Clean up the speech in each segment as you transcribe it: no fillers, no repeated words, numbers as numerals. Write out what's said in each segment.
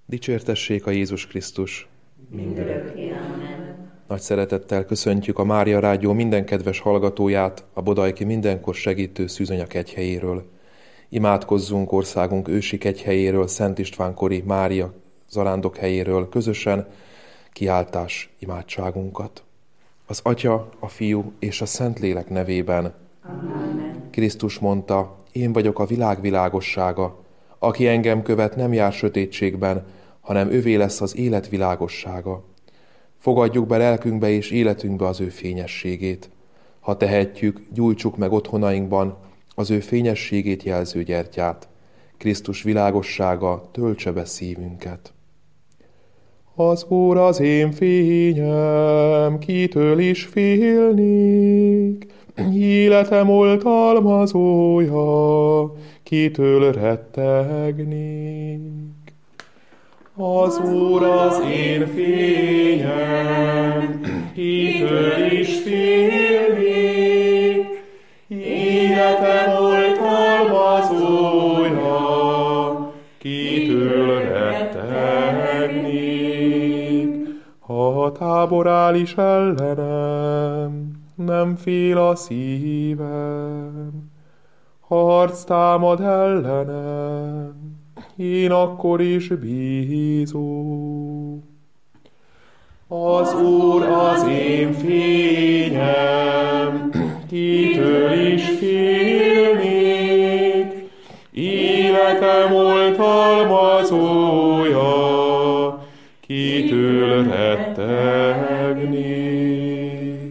Dicsértessék a Jézus Krisztus! Mindörökké, amen. Nagy szeretettel köszöntjük a Mária Rádió minden kedves hallgatóját a Bodajki Mindenkor Segítő Szűzanya kegyhelyéről. Imádkozzunk országunk ősi kegyhelyéről, Szent Istvánkori Mária zarándok helyéről közösen kiáltás imádságunkat. Az Atya, a Fiú és a Szentlélek nevében. Amen. Krisztus mondta, én vagyok a világ világossága. Aki engem követ, nem jár sötétségben, hanem övé lesz az élet világossága. Fogadjuk be lelkünkbe és életünkbe az ő fényességét. Ha tehetjük, gyújtsuk meg otthonainkban az ő fényességét jelző gyertyát. Krisztus világossága töltse be szívünket. Az Úr az én fényem, kitől is félnék? Életem oltalmazója, kitől rettegnék? Az Úr az én fényem, kitől is félnék? Életem oltalmazója, kitől rettegnék? Ha a tábor áll is ellenem, nem fél a szívem. Ha harc támad ellenem, én akkor is bízom. Az Úr az én fényem, kitől is félnék? Életem oltalmazója, kitől rettegnék?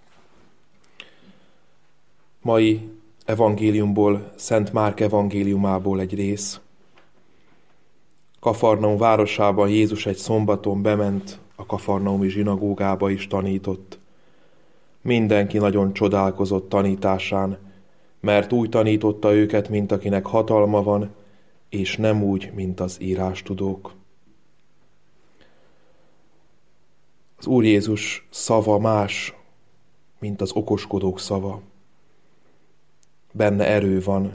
Mai evangéliumból, Szent Márk evangéliumából egy rész. Kafarnaum városában Jézus egy szombaton bement a kafarnaumi zsinagógába is tanított. Mindenki nagyon csodálkozott tanításán, mert úgy tanította őket, mint akinek hatalma van, és nem úgy, mint az írástudók. Az Úr Jézus szava más, mint az okoskodók szava. Benne erő van,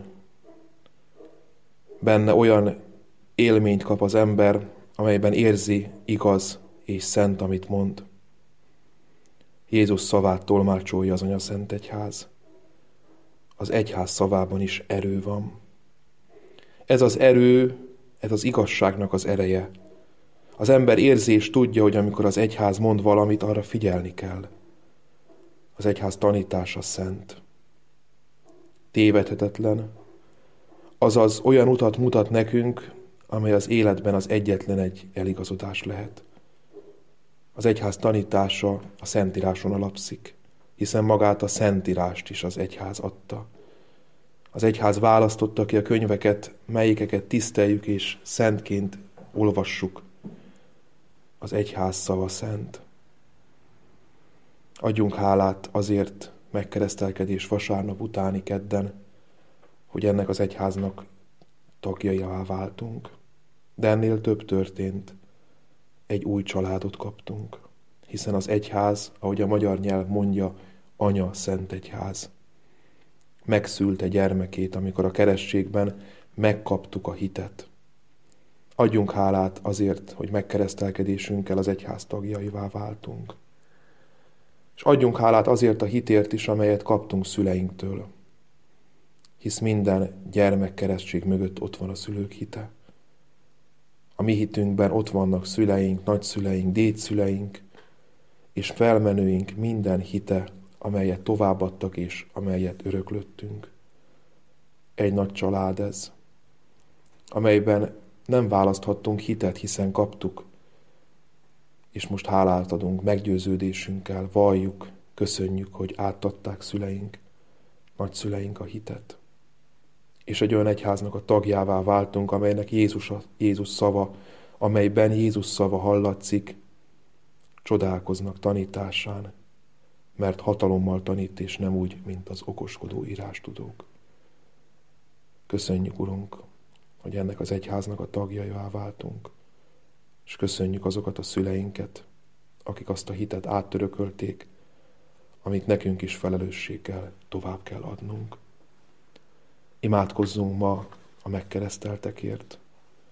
benne olyan élményt kap az ember, amelyben érzi igaz és szent, amit mond. Jézus szavát tolmácsolja az Anyaszent Egyház. Az egyház szavában is erő van. Ez az erő, ez az igazságnak az ereje. Az ember érzi és tudja, hogy amikor az egyház mond valamit, arra figyelni kell. Az egyház tanítása szent. Tévedhetetlen, azaz olyan utat mutat nekünk, amely az életben az egyetlen egy eligazodás lehet. Az egyház tanítása a Szentíráson alapszik, hiszen magát a Szentírást is az egyház adta. Az egyház választotta ki a könyveket, melyikeket tiszteljük és szentként olvassuk. Az egyház szava szent. Adjunk hálát azért megkeresztelkedés vasárnap utáni kedden, hogy ennek az egyháznak tagjaivá váltunk. De ennél több történt. Egy új családot kaptunk, hiszen az egyház, ahogy a magyar nyelv mondja, Anya Szent Egyház. Megszülte gyermekét, amikor a keresztségben megkaptuk a hitet. Adjunk hálát azért, hogy megkeresztelkedésünkkel az egyház tagjaivá váltunk. És adjunk hálát azért a hitért is, amelyet kaptunk szüleinktől. Hisz minden gyermek keresztség mögött ott van a szülők hite. A mi hitünkben ott vannak szüleink, nagyszüleink, dédszüleink, és felmenőink minden hite, amelyet továbbadtak és amelyet öröklöttünk. Egy nagy család ez, amelyben nem választhattunk hitet, hiszen kaptuk, és most hálát adunk meggyőződésünkkel, valljuk, köszönjük, hogy átadták szüleink, nagyszüleink a hitet. És egy olyan egyháznak a tagjává váltunk, amelynek Jézus szava, amelyben Jézus szava hallatszik, csodálkoznak tanításán, mert hatalommal tanít, és nem úgy, mint az okoskodó írástudók. Köszönjük, Urunk, hogy ennek az egyháznak a tagjaivá váltunk, és köszönjük azokat a szüleinket, akik azt a hitet átörökölték, amit nekünk is felelősséggel tovább kell adnunk. Imádkozzunk ma a megkereszteltekért.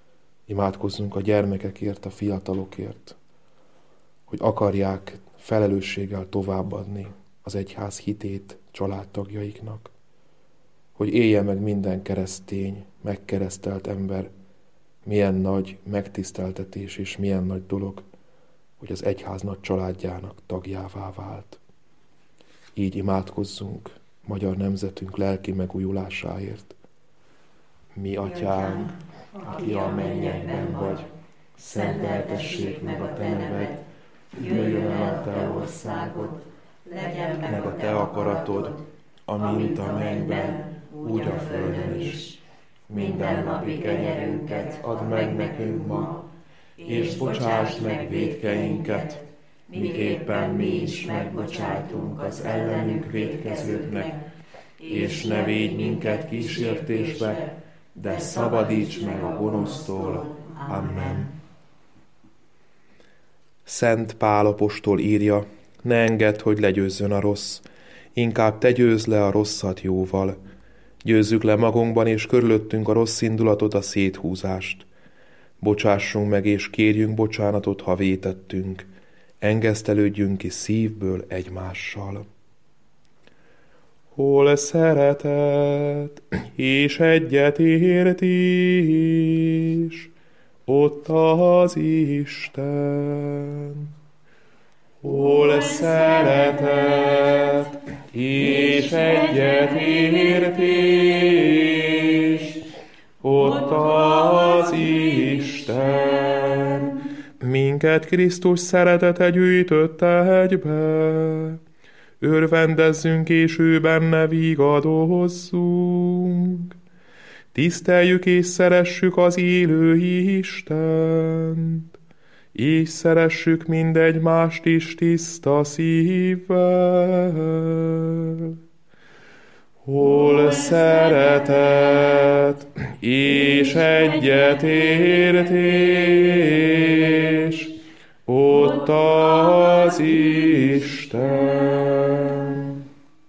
Imádkozzunk a gyermekekért, a fiatalokért, hogy akarják felelősséggel továbbadni az egyház hitét családtagjaiknak, hogy élje meg minden keresztény, megkeresztelt ember, milyen nagy megtiszteltetés és milyen nagy dolog, hogy az egyház nagy családjának tagjává vált. Így imádkozzunk magyar nemzetünk lelki megújulásáért. Mi, Atyánk, aki a mennyekben vagy, szenteltessék meg a te neved, jöjjön el a te országod, legyen meg a te akaratod, amint a mennyben, úgy a földön is. Mindennapi kenyerünket add meg nekünk ma, és bocsásd meg vétkeinket, miképpen mi is megbocsájtunk az ellenünk vétkezőknek, és ne védj minket kísértésbe, de szabadíts meg a gonosztól. Amen. Szent Pál apostol írja, ne engedd, hogy legyőzzön a rossz, inkább te győzd le a rosszat jóval. Győzzük le magunkban és körülöttünk a rossz indulatot, a széthúzást. Bocsássunk meg és kérjünk bocsánatot, ha vétettünk. Engesztelődjünk ki szívből egymással. Hol szeretet és egyetértés, ott az Isten. Hol szeretet és egyetértés, ott az Isten. Minket Krisztus szeretete gyűjtött egybe, örvendezzünk és ő benne vigadozzunk. Tiszteljük és szeressük az élő Istent, és szeressük mindegymást is tiszta szívvel. Hol szeretet és egyetértés, ott az Isten.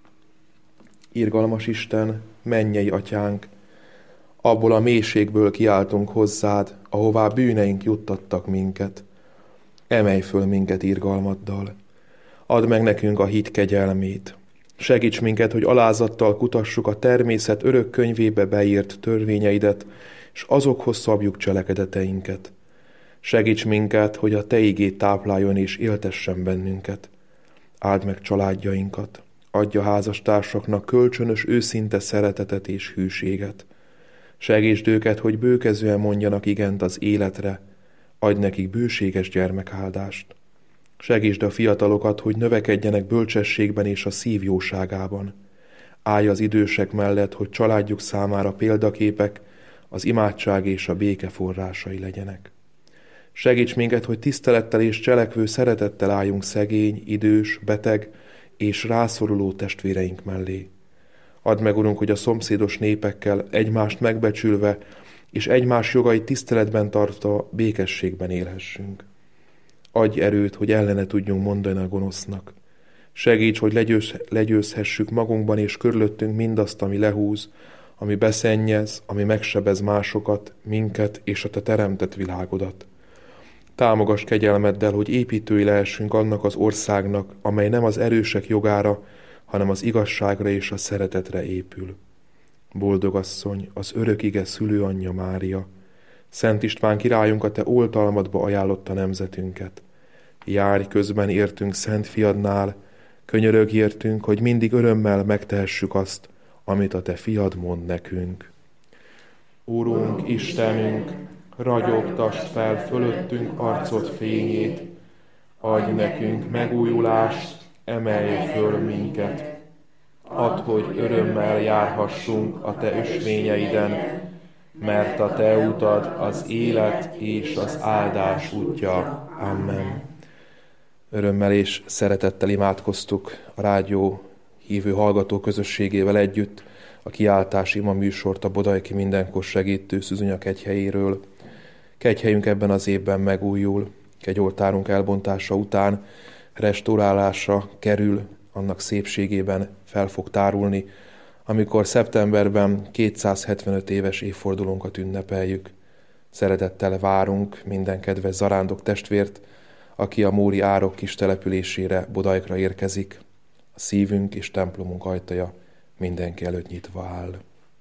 Irgalmas Isten, mennyei Atyánk, abból a mélységből kiáltunk hozzád, ahová bűneink juttattak minket. Emelj föl minket irgalmaddal. Add meg nekünk a hit kegyelmét. Segíts minket, hogy alázattal kutassuk a természet örök könyvébe beírt törvényeidet, és azokhoz szabjuk cselekedeteinket. Segíts minket, hogy a te igéd tápláljon és éltessen bennünket. Áld meg családjainkat. Adj a házastársaknak kölcsönös őszinte szeretetet és hűséget. Segítsd őket, hogy bőkezően mondjanak igent az életre, adj nekik bőséges gyermekáldást. Segítsd a fiatalokat, hogy növekedjenek bölcsességben és a szív jóságában. Állj az idősek mellett, hogy családjuk számára példaképek, az imádság és a béke forrásai legyenek. Segíts minket, hogy tisztelettel és cselekvő szeretettel álljunk szegény, idős, beteg és rászoruló testvéreink mellé. Add meg, Urunk, hogy a szomszédos népekkel egymást megbecsülve és egymás jogait tiszteletben tartva békességben élhessünk. Adj erőt, hogy ellene tudjunk mondani a gonosznak. Segíts, hogy legyőzhessük magunkban és körülöttünk mindazt, ami lehúz, ami beszennyez, ami megsebez másokat, minket és a te teremtett világodat. Támogass kegyelmeddel, hogy építői lehessünk annak az országnak, amely nem az erősek jogára, hanem az igazságra és a szeretetre épül. Boldog asszony, az örök ige szülőanyja Mária, Szent István királyunk a te oltalmadba ajánlotta nemzetünket. Járj közben értünk Szent Fiadnál, könyörögj értünk, hogy mindig örömmel megtehessük azt, amit a te fiad mond nekünk. Úrunk, Istenünk, ragyogtasd fel fölöttünk arcod fényét, adj nekünk megújulást, emelj föl minket. Add, hogy örömmel járhassunk a te ösvényeiden, mert a te utad az élet és az áldás útja. Amen. Örömmel és szeretettel imádkoztuk a rádió hívő hallgató közösségével együtt a kiáltás ima műsort a Bodajki Mindenkor Segítő Szűzanya kegyhelyéről. Kegyhelyünk ebben az évben megújul, kegyoltárunk elbontása után restaurálásra kerül, annak szépségében fel fog tárulni, amikor szeptemberben 275 éves évfordulónkat ünnepeljük. Szeretettel várunk minden kedves zarándok testvért, aki a móri árok kis településére, Bodajkra érkezik. A szívünk és templomunk ajtaja mindenki előtt nyitva áll.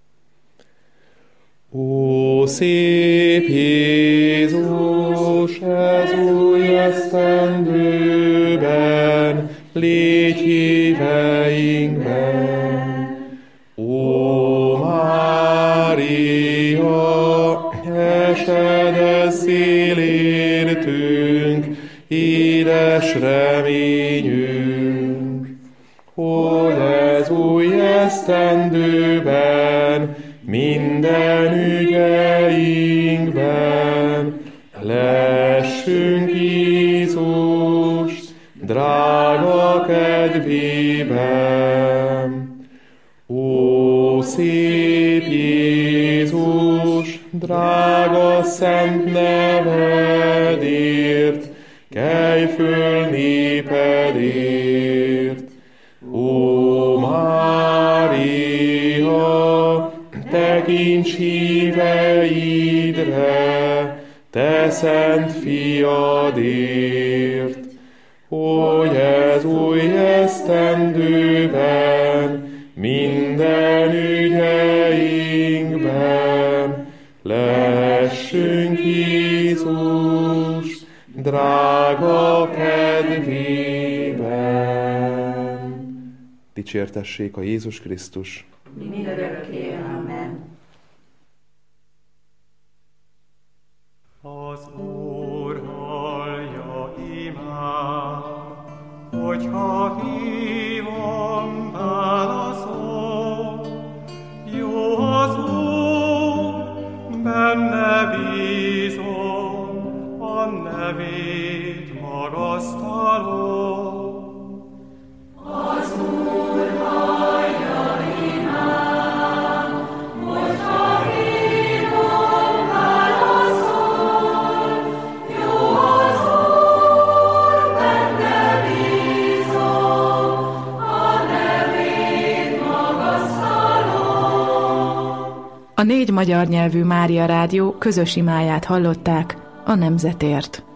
Ó, szép Jézus, ez új esztendőben, légy híveinkben. Ó, Mária, esedezzél értünk, édes reményünk, hogy ez új esztendőben, minden ügyeinkben lessünk Jézus drága kedvében. Ó, szép Jézus, drága szent nevedért, kelj föl népedért. Ó, Mária, tekints híveidre, te szent fiadért, hogy ez új esztendőben, minden ügyeinkben lessünk Jézus drága kedvében. Dicsértessék a Jézus Krisztus! Mindörökké, amen. Az Úr hallja imát, hogyha hívom, válaszol. Jó az Úr, benne bízom, a nevét magasztalom. Az Úr hallja imát, hogyha hívom, válaszol. Jó az Úr, benne bízom, a nevét magasztalom. A 4 magyar nyelvű Mária Rádió közös imáját hallották a nemzetért.